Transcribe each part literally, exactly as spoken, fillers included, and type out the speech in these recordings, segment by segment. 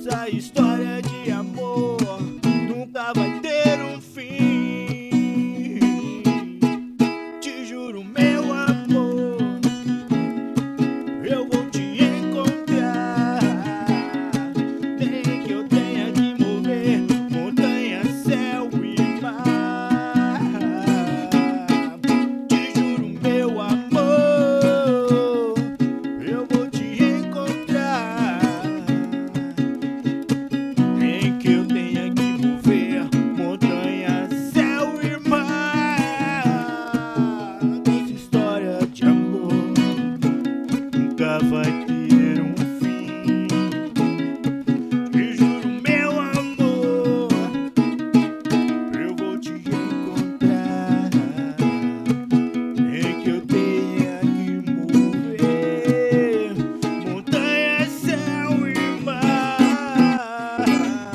Nossa história de amor nunca vai ter um fim. Te juro, meu amor, eu vou te encontrar. Nem que eu tenha que mover montanha, céu e mar. Te juro, meu amor, eu vou te encontrar. Nem que eu tenha que mover montanha, céu e mar. Nossa história de amor nunca vai ter um fim. Te juro, meu amor, eu vou te encontrar. Nem que eu tenha que mover montanha, céu e mar.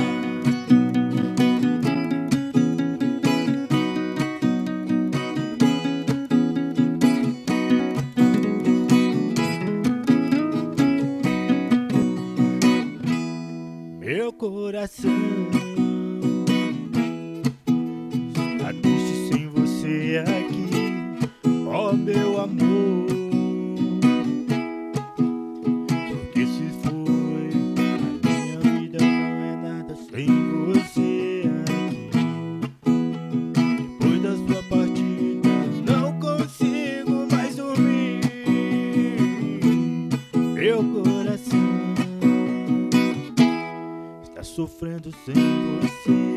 Meu coração está triste sem você aqui, ó meu amor. Porque se foi, a minha vida não é nada sem você aqui. Depois da sua partida, não consigo mais dormir. Meu coração está sofrendo sem você.